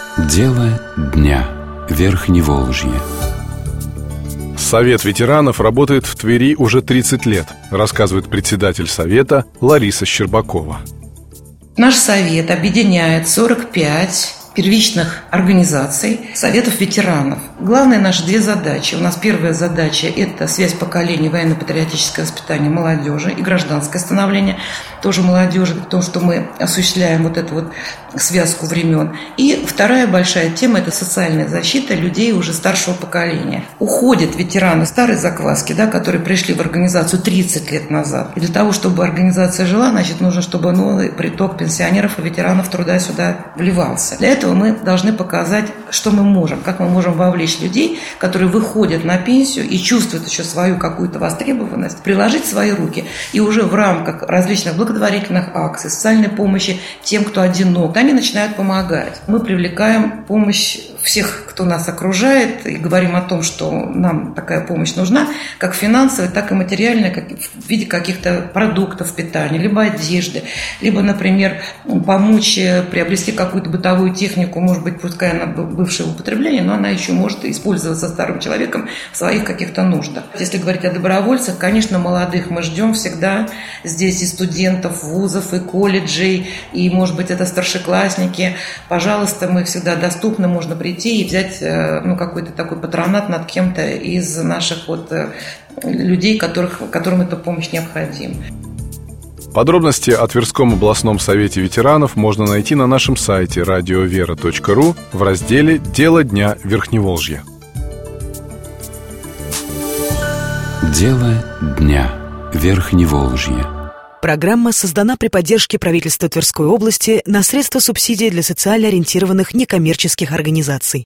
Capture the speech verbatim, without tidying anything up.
Дело дня. Верхневолжье. Совет ветеранов работает в Твери уже тридцать лет, рассказывает председатель совета Лариса Щербакова. Наш совет объединяет сорок пять первичных организаций, советов ветеранов. Главные наши две задачи. У нас первая задача – это связь поколений, военно-патриотическое воспитание молодежи и гражданское становление тоже молодежи, то, что мы осуществляем вот эту вот связку времен. И вторая большая тема – это социальная защита людей уже старшего поколения. Уходят ветераны старой закваски, да, которые пришли в организацию тридцать лет назад. И для того, чтобы организация жила, значит, нужно, чтобы новый приток пенсионеров и ветеранов труда сюда вливался. Для этого мы должны показать, что мы можем, как мы можем вовлечь людей, которые выходят на пенсию и чувствуют еще свою какую-то востребованность, приложить свои руки и уже в рамках различных благотворительных акций, социальной помощи тем, кто одинок, они начинают помогать. Мы привлекаем помощь всех, кто нас окружает, и говорим о том, что нам такая помощь нужна, как финансовая, так и материальная, как в виде каких-то продуктов питания, либо одежды, либо, например, помочь приобрести какую-то бытовую технику, может быть, пускай она бывшее употребление, но она еще может использоваться старым человеком в своих каких-то нуждах. Если говорить о добровольцах, конечно, молодых мы ждем всегда здесь и студентов вузов, и колледжей, и, может быть, это старшеклассники. Пожалуйста, мы всегда доступны, можно прийти и взять ну, какой-то такой патронат над кем-то из наших вот людей, которых, которым эта помощь необходима. Подробности о Тверском областном совете ветеранов можно найти на нашем сайте радиовера точка ру в разделе «Дело дня Верхневолжья». Дело дня. Верхневолжье. Программа создана при поддержке правительства Тверской области на средства субсидий для социально ориентированных некоммерческих организаций.